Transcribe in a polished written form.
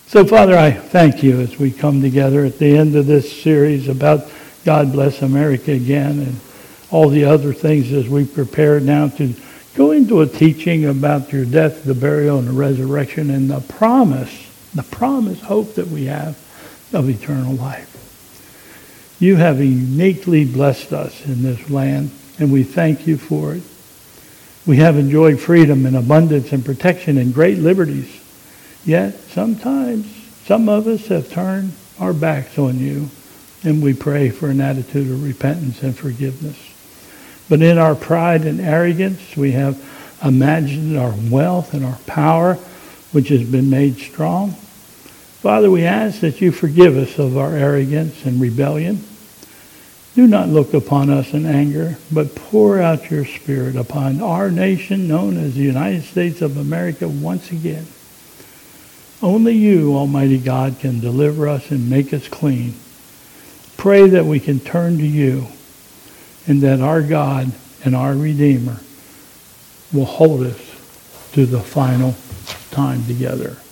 So, Father, I thank you as we come together at the end of this series about God Bless America again and all the other things as we prepare now to go into a teaching about your death, the burial, and the resurrection and the promise, hope that we have of eternal life. You have uniquely blessed us in this land, and we thank you for it. We have enjoyed freedom and abundance and protection and great liberties. Yet, sometimes, some of us have turned our backs on you, and we pray for an attitude of repentance and forgiveness. But in our pride and arrogance, we have imagined our wealth and our power, which has been made strong. Father, we ask that you forgive us of our arrogance and rebellion. Do not look upon us in anger, but pour out your Spirit upon our nation known as the United States of America once again. Only you, Almighty God, can deliver us and make us clean. Pray that we can turn to you and that our God and our Redeemer will hold us to the final time together.